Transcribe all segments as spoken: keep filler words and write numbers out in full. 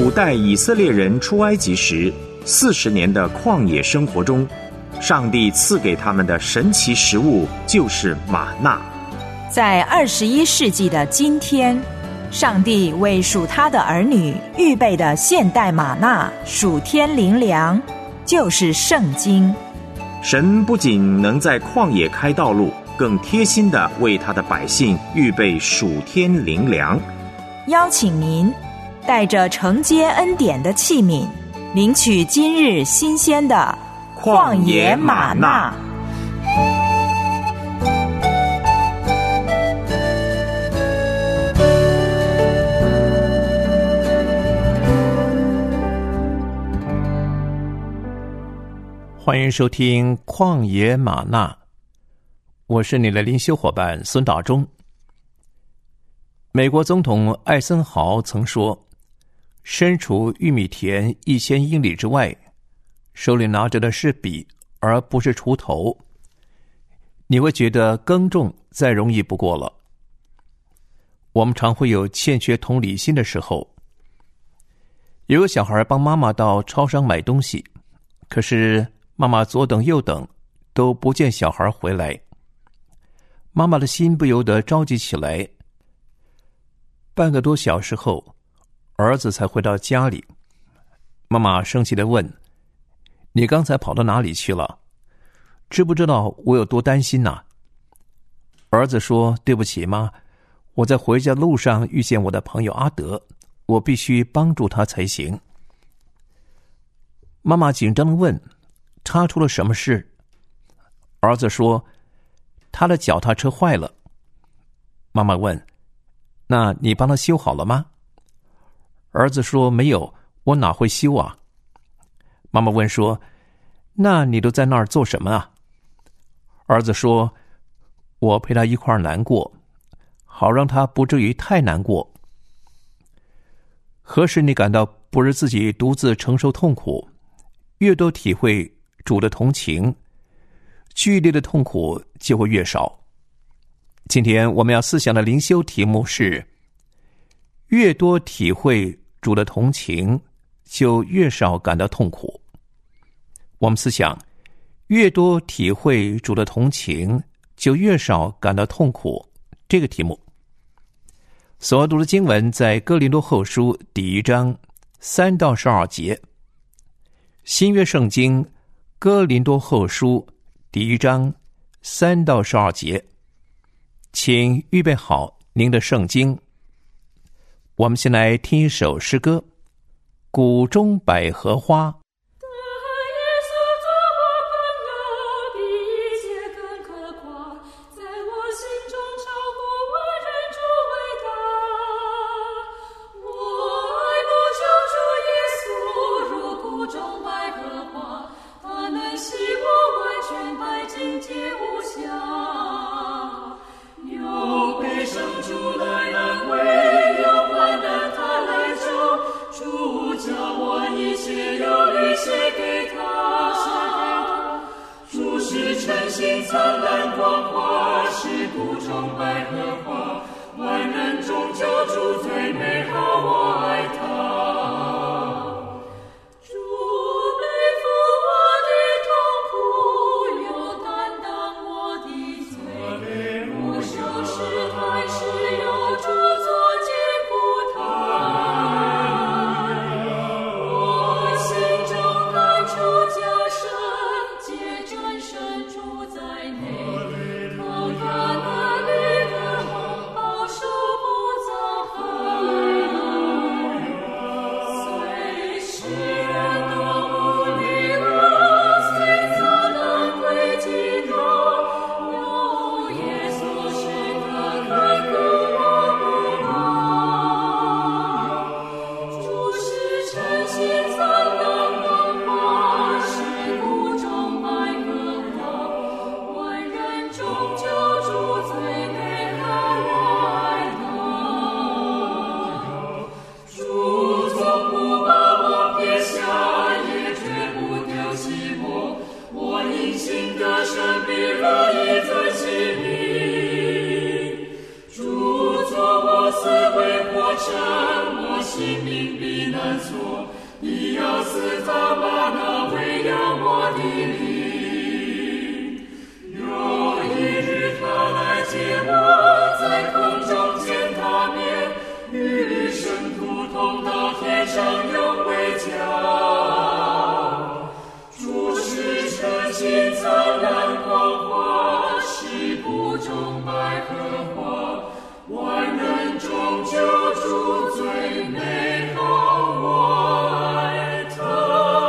古代以色列人出埃及时四十年的旷野生活中，上帝赐给他们的神奇食物就是玛纳。 在二十一世纪的今天，上帝为属他的儿女预备的现代玛纳属天灵粮，就是圣经。 神不仅能在旷野开道路，更贴心地为他的百姓预备属天灵粮。 邀请您带着承接恩典的器皿，领取今日新鲜的旷野玛纳。 欢迎收听旷野玛纳，我是你的灵修伙伴孙大中。美国总统艾森豪曾说，身处玉米田一千英里之外，手里拿着的是笔而不是锄头，你会觉得耕种再容易不过了。我们常会有欠缺同理心的时候。有个小孩帮妈妈到超商买东西，可是妈妈左等右等都不见小孩回来，妈妈的心不由得着急起来。半个多小时后，儿子才回到家里。妈妈生气地问：你刚才跑到哪里去了？知不知道我有多担心啊？儿子说：对不起妈，我在回家路上遇见我的朋友阿德，我必须帮助他才行。妈妈紧张地问：他出了什么事？儿子说：他的脚踏车坏了。妈妈问：那你帮他修好了吗？儿子说：没有，我哪会修啊？妈妈问说：那你都在那儿做什么啊？儿子说：我陪他一块儿难过，好让他不至于太难过。何时你感到不是自己独自承受痛苦，越多体会主的同情，剧烈的痛苦就会越少。今天我们要思想的灵修题目是：越多体会主的同情，就越少感到痛苦。我们思想，越多体会主的同情，就越少感到痛苦这个题目。所读的经文在哥林多后书第一章三到十二节，新约圣经哥林多后书第一章三到十二节。请预备好您的圣经。我们先来听一首诗歌《谷中百合花》。 在内，靠他那里的梦保守不遭害。 你要赐他玛纳喂养我的灵。有一日他来接我，在空中见他面，与圣徒同到天上永为家。主是这青苍蓝光华，是谷中百合花，万人中救主最美好，我爱他。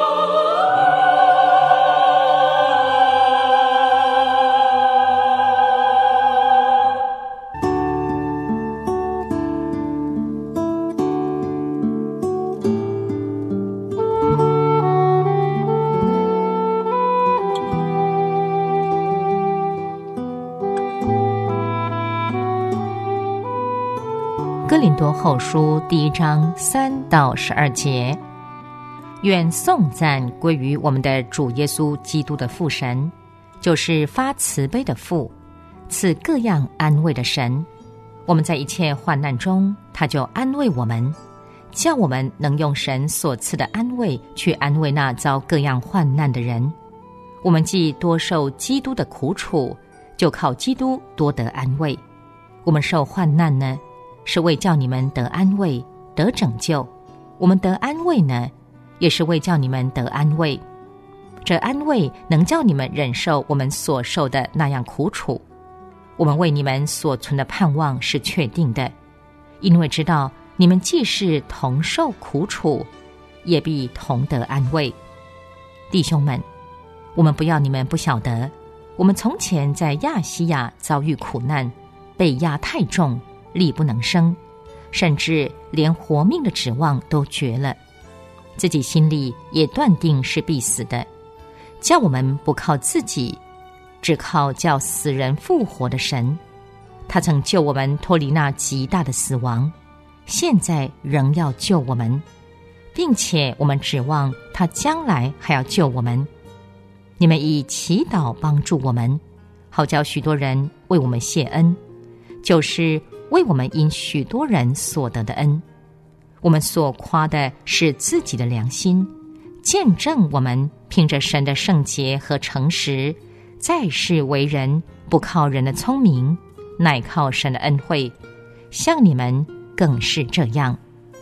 哥林多后书第一章三到十二节，愿颂赞归于我们的主耶稣基督的父神，就是发慈悲的父，赐各样安慰的神。我们在一切患难中，他就安慰我们，叫我们能用神所赐的安慰去安慰那遭各样患难的人。我们既多受基督的苦楚，就靠基督多得安慰。我们受患难呢，是为叫你们得安慰，得拯救；我们得安慰呢，也是为叫你们得安慰。这安慰能叫你们忍受我们所受的那样苦楚。我们为你们所存的盼望是确定的，因为知道你们既是同受苦楚，也必同得安慰。弟兄们，我们不要你们不晓得，我们从前在亚细亚遭遇苦难，被压太重，力不能生，甚至连活命的指望都绝了，自己心里也断定是必死的，叫我们不靠自己，只靠叫死人复活的神。他曾救我们脱离那极大的死亡，现在仍要救我们，并且我们指望他将来还要救我们。你们以祈祷帮助我们，好叫许多人为我们谢恩，就是为我们因许多人所得的恩。我们所夸的是自己的良心，见证我们凭着神的圣洁和诚实，在世为人，不靠人的聪明，乃靠神的恩惠，像你们更是这样。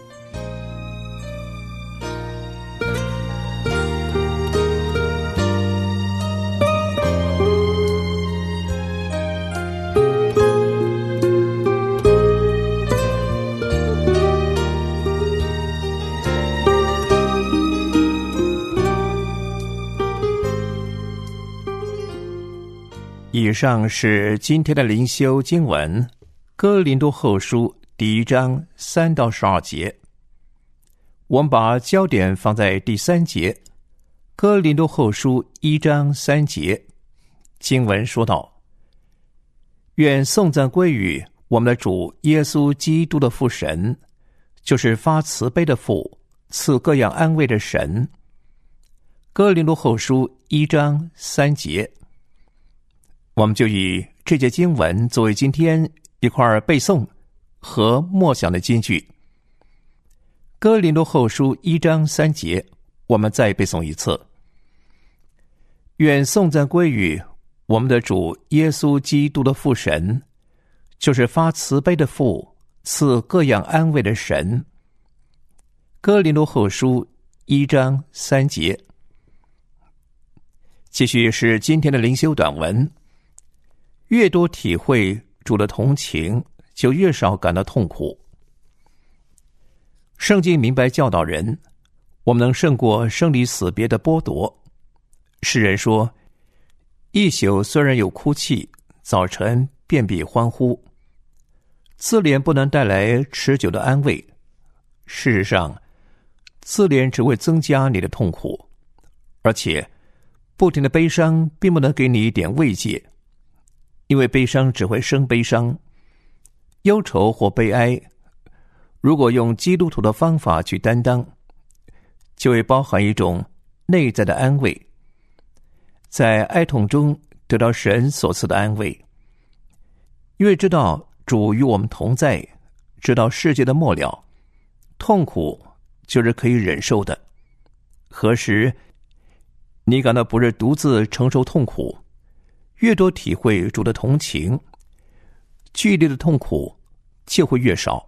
以上是今天的灵修经文，哥林多后书第一章三到十二节。我们把焦点放在第三节，哥林多后书一章三节，经文说道：愿颂赞归于我们的主耶稣基督的父神，就是发慈悲的父，赐各样安慰的神。哥林多后书一章三节。我们就以这节经文作为今天一块背诵和默想的金句。哥林多后书一章三节，我们再背诵一次：愿颂赞归于我们的主耶稣基督的父神，就是发慈悲的父，赐各样安慰的神。哥林多后书一章三节。继续是今天的灵修短文。越多体会主的同情，就越少感到痛苦。圣经明白教导人，我们能胜过生离死别的剥夺。世人说，一宿虽然有哭泣，早晨便必欢呼。自怜不能带来持久的安慰。事实上，自怜只会增加你的痛苦，而且不停的悲伤并不能给你一点慰藉。因为悲伤只会生悲伤，忧愁或悲哀，如果用基督徒的方法去担当，就会包含一种内在的安慰，在哀痛中得到神所赐的安慰。因为知道主与我们同在，知道世界的末了，痛苦就是可以忍受的。何时你感到不是独自承受痛苦，越多体会主的同情，剧烈的痛苦就会越少。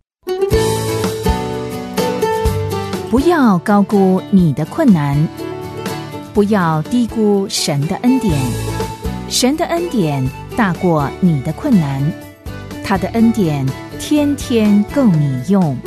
不要高估你的困难，不要低估神的恩典。神的恩典大过你的困难，他的恩典天天够你用。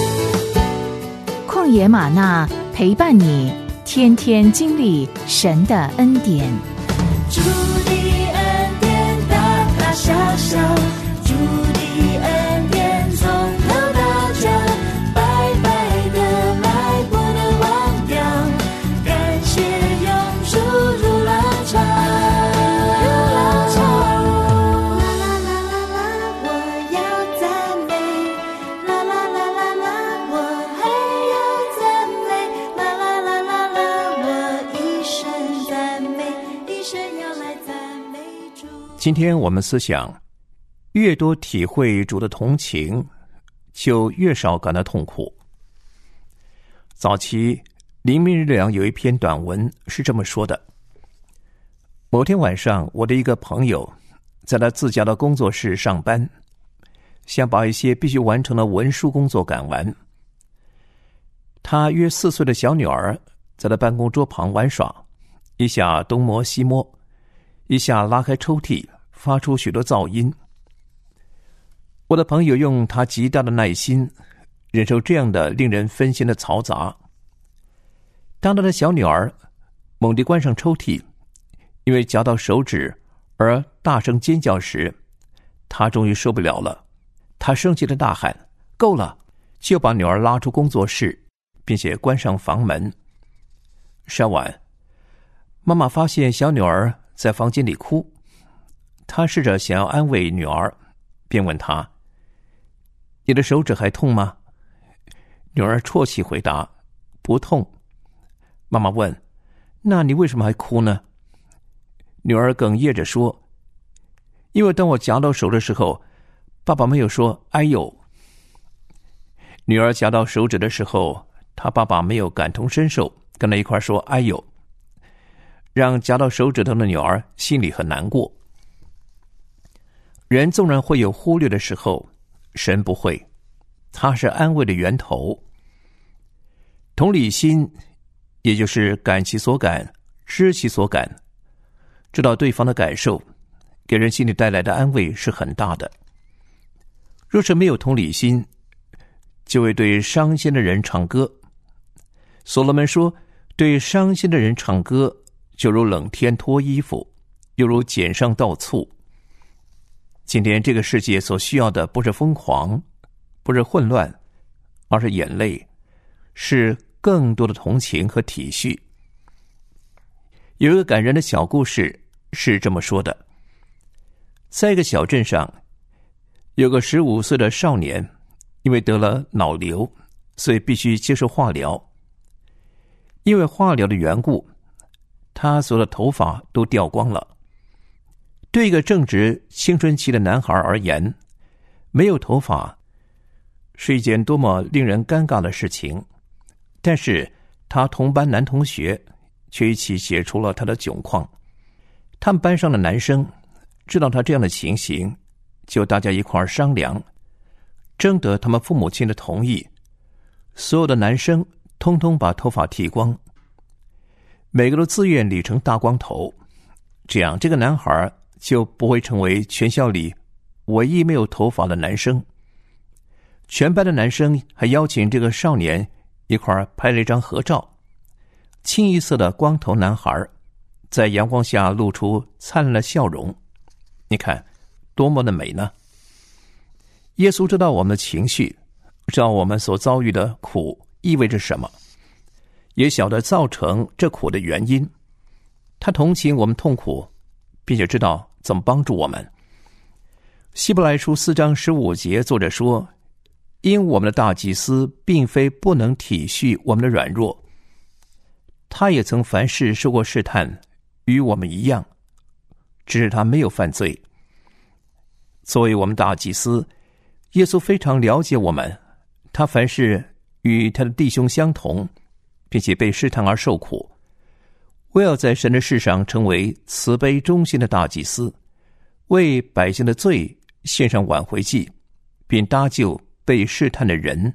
旷野吗哪陪伴你，天天经历神的恩典。 主的恩典大大小小，主的恩典从头到脚，白白的来不能忘掉，感谢永驻如浪潮，如浪潮。啦啦啦啦啦，我要赞美，啦啦啦啦啦，我还要赞美，啦啦啦啦啦，我一生赞美，一生要来赞美主。 今天我们思想，越多体会主的同情，就越少感到痛苦。早期林明日良有一篇短文是这么说的：某天晚上，我的一个朋友在他自家的工作室上班，想把一些必须完成的文书工作赶完。他约四岁的小女儿在他办公桌旁玩耍，一下东摸西摸，一下拉开抽屉，发出许多噪音。我的朋友用他极大的耐心忍受这样的令人分心的嘈杂。当他的小女儿猛地关上抽屉，因为夹到手指而大声尖叫时，他终于受不了了。他生气地大喊：够了！就把女儿拉出工作室，并且关上房门。稍晚，妈妈发现小女儿在房间里哭，她试着想要安慰女儿，便问她：你的手指还痛吗？女儿啜泣回答：不痛。妈妈问：那你为什么还哭呢？女儿哽咽着说：因为当我夹到手的时候，爸爸没有说哎呦。女儿夹到手指的时候，她爸爸没有感同身受，跟她一块说哎呦，让夹到手指头的女儿心里很难过。人纵然会有忽略的时候，神不会，他是安慰的源头。同理心，也就是感其所感，知其所感，知道对方的感受，给人心里带来的安慰是很大的。若是没有同理心，就会对伤心的人唱歌。所罗门说，对伤心的人唱歌，就如冷天脱衣服，又如碱上倒醋。今天这个世界所需要的不是疯狂，不是混乱，而是眼泪，是更多的同情和体恤。有一个感人的小故事是这么说的：在一个小镇上，有个十五岁的少年，因为得了脑瘤，所以必须接受化疗。因为化疗的缘故，他所有的头发都掉光了。对一个正值青春期的男孩而言，没有头发是一件多么令人尴尬的事情。但是他同班男同学却一起解除了他的窘况。他们班上的男生知道他这样的情形，就大家一块儿商量，征得他们父母亲的同意，所有的男生通通把头发剃光，每个都自愿理成大光头。这样这个男孩就不会成为全校里唯一没有头发的男生。全班的男生还邀请这个少年一块儿拍了一张合照，清一色的光头男孩在阳光下露出灿烂的笑容。你看多么的美呢！耶稣知道我们的情绪，知道我们所遭遇的苦意味着什么，也晓得造成这苦的原因。他同情我们痛苦，并且知道怎么帮助我们。希伯来书四章十五节，作者说：因我们的大祭司并非不能体恤我们的软弱，他也曾凡事受过试探，与我们一样，只是他没有犯罪。作为我们大祭司，耶稣非常了解我们，他凡事与他的弟兄相同，并且被试探而受苦，为要在神的世上成为慈悲忠心的大祭司，为百姓的罪献上挽回祭，并搭救被试探的人。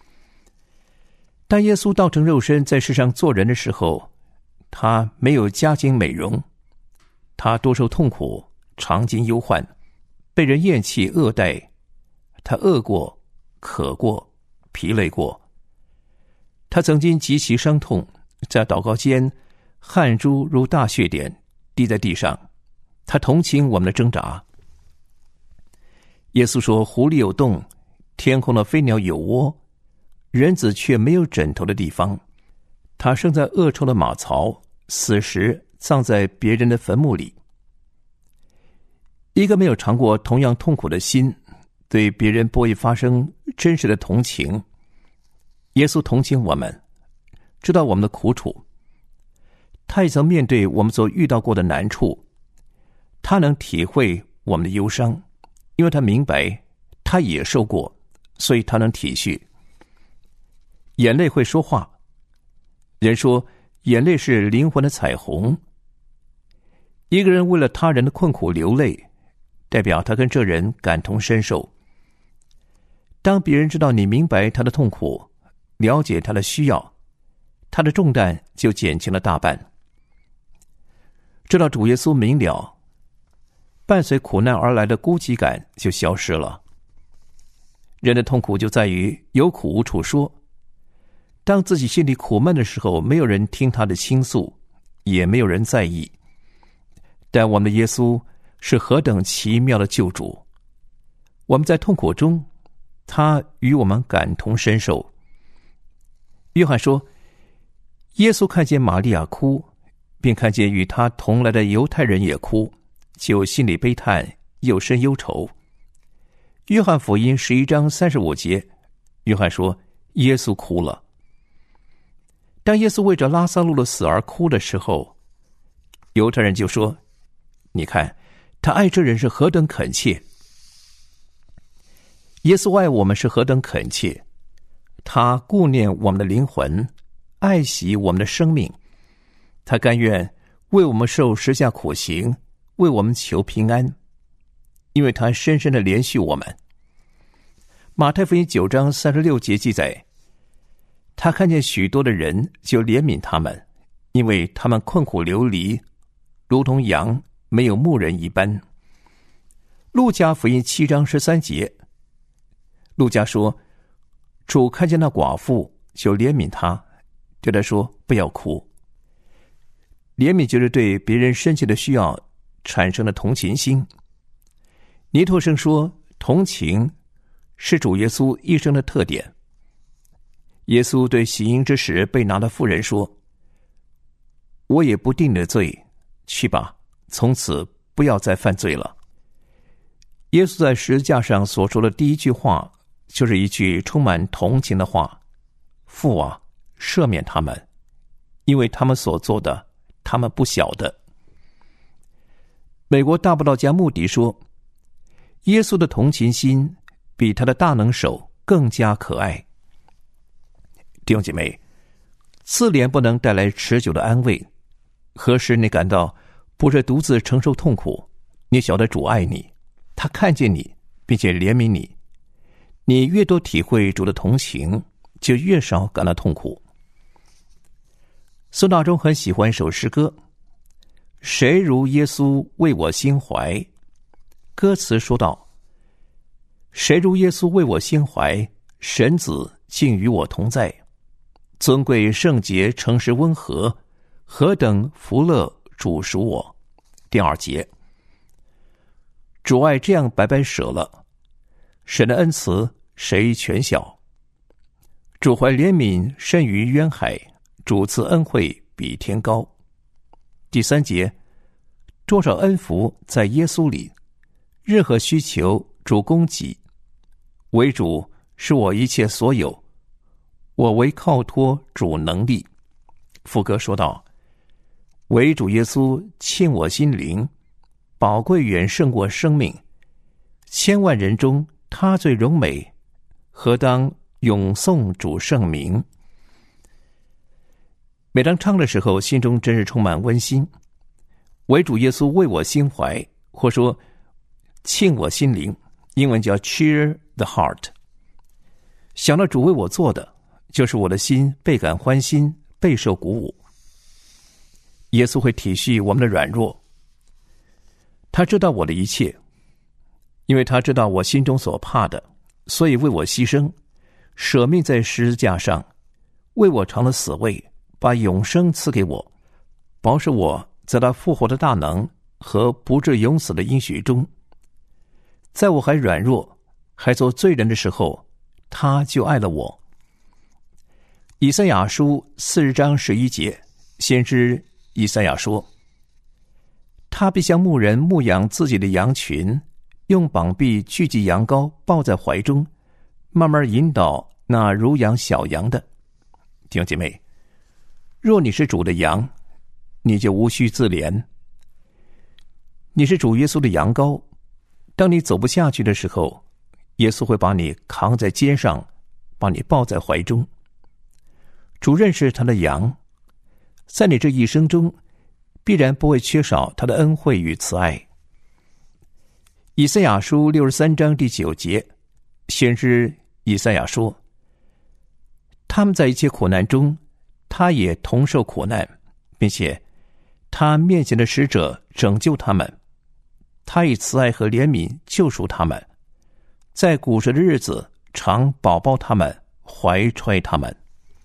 当耶稣道成肉身在世上做人的时候，他没有家境美容，他多受痛苦，常经忧患，被人厌弃恶待，他饿过，渴过，疲累过。他曾经极其伤痛，在祷告间汗珠如大血点滴在地上，他同情我们的挣扎。耶稣说，狐狸有洞，天空的飞鸟有窝，人子却没有枕头的地方。他生在恶臭的马槽，死时葬在别人的坟墓里。一个没有尝过同样痛苦的心，对别人不会发生真实的同情。耶稣同情我们，知道我们的苦楚，他也曾面对我们所遇到过的难处，他能体会我们的忧伤，因为他明白他也受过，所以他能体恤。眼泪会说话，人说眼泪是灵魂的彩虹。一个人为了他人的困苦流泪，代表他跟这人感同身受。当别人知道你明白他的痛苦，了解他的需要，他的重担就减轻了大半。知道主耶稣明了，伴随苦难而来的孤寂感就消失了。人的痛苦就在于有苦无处说，当自己心里苦闷的时候，没有人听他的倾诉，也没有人在意。但我们的耶稣是何等奇妙的救主，我们在痛苦中，他与我们感同身受。约翰说，耶稣看见玛利亚哭，并看见与他同来的犹太人也哭，就心里悲叹，又深忧愁。约翰福音十一章三十五节，约翰说，耶稣哭了。当耶稣为着拉撒路的死而哭的时候，犹太人就说，你看他爱这人是何等恳切。耶稣爱我们是何等恳切，他顾念我们的灵魂，爱惜我们的生命，他甘愿为我们受十架苦刑，为我们求平安，因为他深深的怜恤我们。马太福音九章三十六节记载，他看见许多的人，就怜悯他们，因为他们困苦流离，如同羊没有牧人一般。路加福音七章十三节，路加说，主看见那寡妇，就怜悯他，对他说，不要哭。怜悯就是对别人深切的需要产生的同情心。尼托生说，同情是主耶稣一生的特点。耶稣对行淫之时被拿的妇人说，我也不定你的罪，去吧，从此不要再犯罪了。耶稣在十字架上所说的第一句话，就是一句充满同情的话，父啊，赦免他们，因为他们所做的，他们不晓得。美国大布道家穆迪说，耶稣的同情心比他的大能手更加可爱。弟兄姐妹，自怜不能带来持久的安慰。何时你感到不是独自承受痛苦，你晓得主爱你，他看见你，并且怜悯你。你越多体会主的同情，就越少感到痛苦。孙大中很喜欢一首诗歌，谁如耶稣为我心怀。歌词说道，谁如耶稣为我心怀，神子竟与我同在。尊贵圣洁诚实温和，何等福乐主属我。第二节，主爱这样白白舍了，神的恩慈谁全晓？主怀怜悯甚于渊海，主赐恩惠比天高。第三节，多少恩福在耶稣里，任何需求主供给，为主是我一切所有，我唯靠托主能力。副歌说道，唯主耶稣沁我心灵，宝贵远胜过生命。千万人中他最荣美，何当咏颂主圣名。每当唱的时候，心中真是充满温馨。为主耶稣为我心怀，或说庆我心灵，英文叫 cheer the heart。 想到主为我做的，就是我的心倍感欢欣，备受鼓舞。耶稣会体恤我们的软弱，他知道我的一切，因为他知道我心中所怕的，所以为我牺牲，舍命在十字架上，为我尝了死味，把永生赐给我，保守我在他复活的大能和不至永死的应许中。在我还软弱，还做罪人的时候，他就爱了我。以赛亚书四十章十一节，先知以赛亚说，他必像牧人牧养自己的羊群，用膀臂聚集羊羔，抱在怀中，慢慢引导那乳养小羊的。弟兄姐妹，若你是主的羊，你就无需自怜。你是主耶稣的羊羔，当你走不下去的时候，耶稣会把你扛在肩上，把你抱在怀中。主认识他的羊，在你这一生中必然不会缺少他的恩惠与慈爱。以赛亚书六十三章第九节，先知以赛亚说，他们在一切苦难中，他也同受苦难，并且他面前的使者拯救他们，他以慈爱和怜悯救赎他们，在古时的日子常保抱他们，怀揣他们。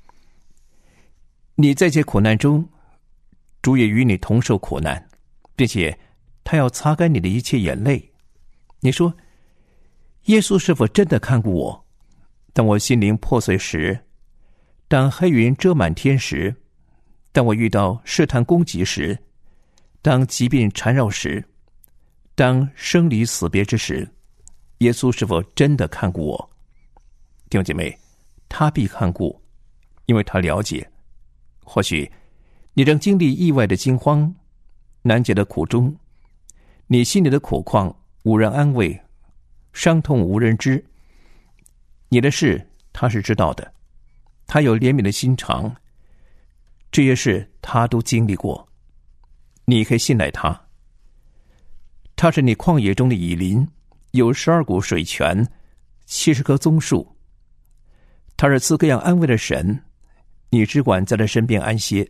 你在这苦难中，主也与你同受苦难，并且他要擦干你的一切眼泪。你说，耶稣是否真的看顾我？当我心灵破碎时，当黑云遮满天时，当我遇到试探攻击时，当疾病缠绕时，当生离死别之时，耶稣是否真的看顾我？弟兄姐妹，他必看顾，因为他了解。或许你正经历意外的惊慌，难解的苦衷，你心里的苦况无人安慰，伤痛无人知。你的事他是知道的，他有怜悯的心肠，这些事他都经历过。你可以信赖他，他是你旷野中的以琳，有十二股水泉，七十棵棕树。他是赐各样安慰的神，你只管在他身边安歇。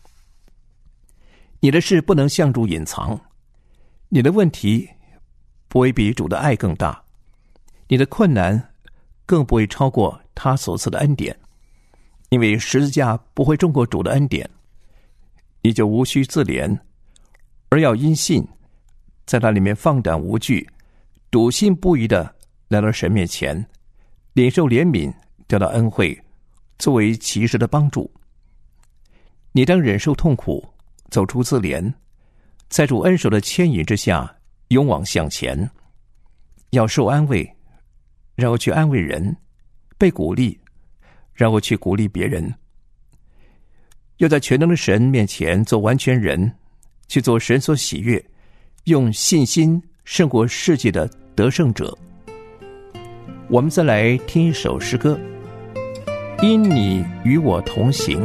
你的事不能向主隐藏，你的问题不会比主的爱更大，你的困难更不会超过他所赐的恩典，因为十字架不会重过主的恩典。你就无需自怜，而要因信在那里面放胆无惧，笃信不疑的来到神面前，领受怜悯，得到恩惠，作为其实的帮助。你当忍受痛苦，走出自怜，在主恩手的牵引之下，勇往向前。要受安慰，然后去安慰人；被鼓励，然后去鼓励别人。要在全能的神面前做完全人，去做神所喜悦，用信心胜过世界的得胜者。我们再来听一首诗歌，因你与我同行。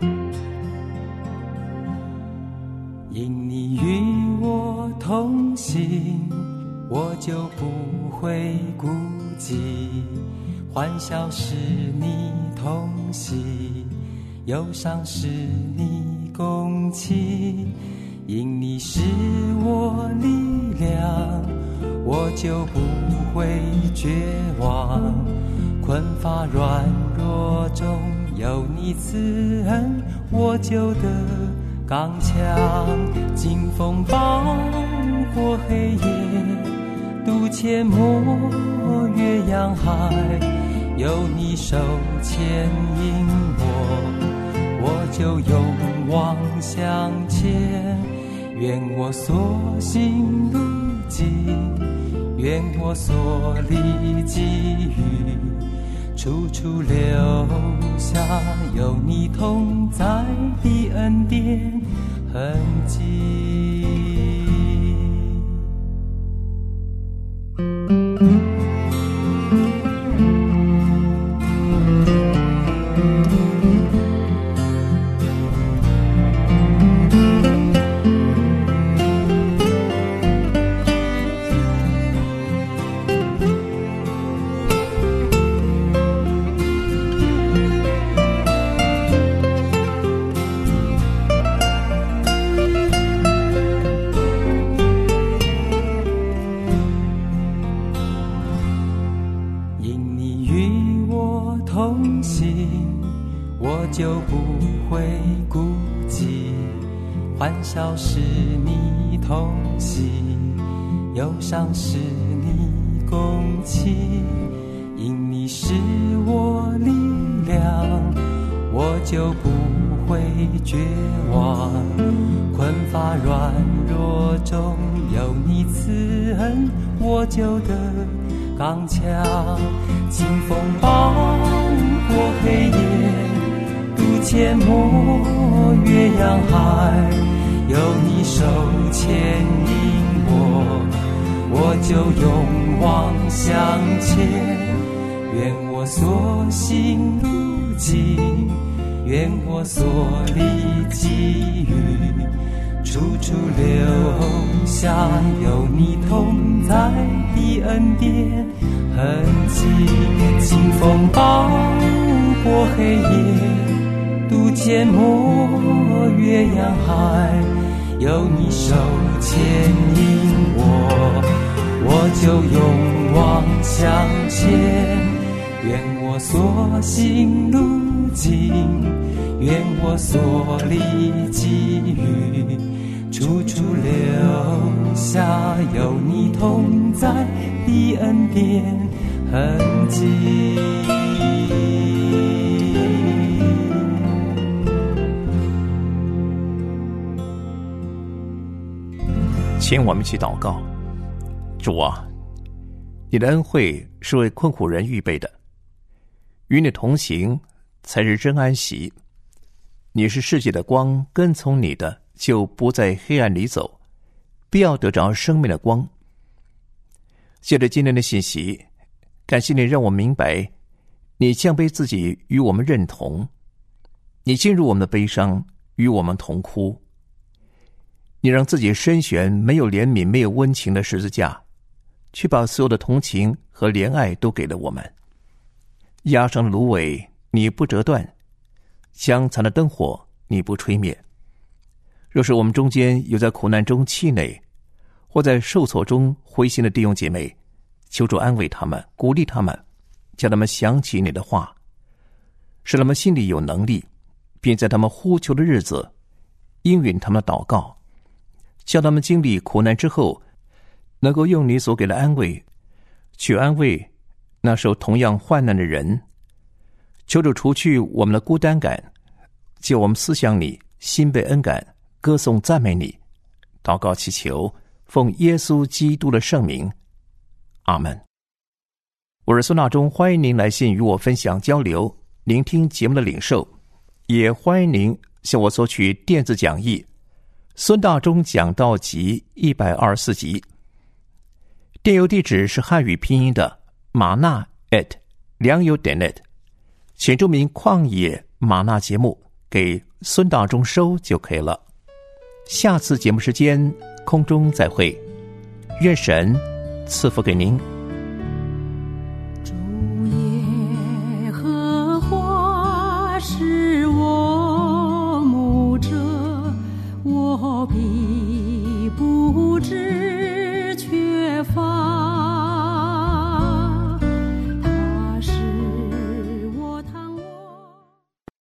因你与我同行，我就不会孤寂。欢笑是你同喜，忧伤是你共泣。因你是我力量，我就不会绝望。困乏软弱中有你慈恩，我就得刚强。经风暴过黑夜，渡阡陌越洋海，有你手牵引我，我就勇往向前。愿我所行路径，愿我所历际遇，处处留下有你同在的恩典痕迹。 行，我就不会孤寂。欢笑是你同行，忧伤是你共情。因你是我力量，我就不会绝望。困乏软弱中有你慈恩，我就得刚强。清风暴过黑夜，渡阡陌越洋海，有你手牵引我，我就勇往向前。愿我所行路径，愿我所历际遇，处处留下有你同在的恩典痕迹。清风暴过黑夜，渡阡陌越洋海，有你手牵引我，我就勇往向前。愿我所行路径，愿我所历际遇，处处留下有你同在的恩典痕迹。 请我们一起祷告。主啊，你的恩惠是为困苦人预备的，与你同行才是真安息。你是世界的光，跟从你的就不在黑暗里走，必要得着生命的光。借着今天的信息，感谢你让我明白，你降卑自己与我们认同，你进入我们的悲伤，与我们同哭。你让自己身悬没有怜悯没有温情的十字架，却把所有的同情和怜爱都给了我们。压伤的芦苇你不折断，将残的灯火你不吹灭。若是我们中间有在苦难中气馁，或在受挫中灰心的弟兄姐妹，求主安慰他们，鼓励他们，叫他们想起你的话，使他们心里有能力，并在他们呼求的日子应允他们的祷告，叫他们经历苦难之后，能够用你所给的安慰去安慰那受同样患难的人。求主除去我们的孤单感，叫我们思想你，心被恩感，歌颂赞美你。祷告祈求，奉耶稣基督的圣名，阿们。我是孙大中，欢迎您来信与我分享交流，聆听节目的领受，也欢迎您向我索取电子讲义孙大中讲道集一百二十四集。电邮地址是汉语拼音的玛纳 at 良友点 net， 请注明旷野玛纳节目给孙大中收就可以了。下次节目时间空中再会，愿神赐福给您。 主耶和华是我牧者，我必不致缺乏。